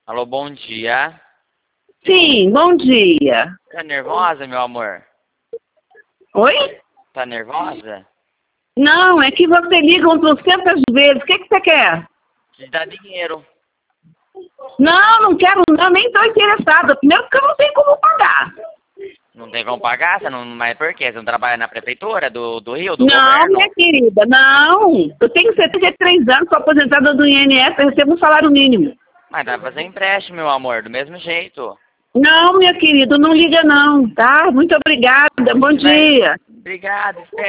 Alô, bom dia. Sim, bom dia. Tá nervosa, meu amor? Oi? Tá nervosa? Não, é que você liga 200 vezes. O que você quer? Te dá dinheiro. Não, não quero não, nem estou interessada. Primeiro porque eu não tenho como pagar. Não tem como pagar? Você não, mas por quê? Você não trabalha na prefeitura do Rio, do Não, governo? minha querida, não. Eu tenho 73 anos, sou aposentada do INSS, eu recebo um salário mínimo. Mas dá pra fazer empréstimo, meu amor, do mesmo jeito. Não, minha querida, não liga não, tá? Muito obrigada, bom dia. Obrigado, espera.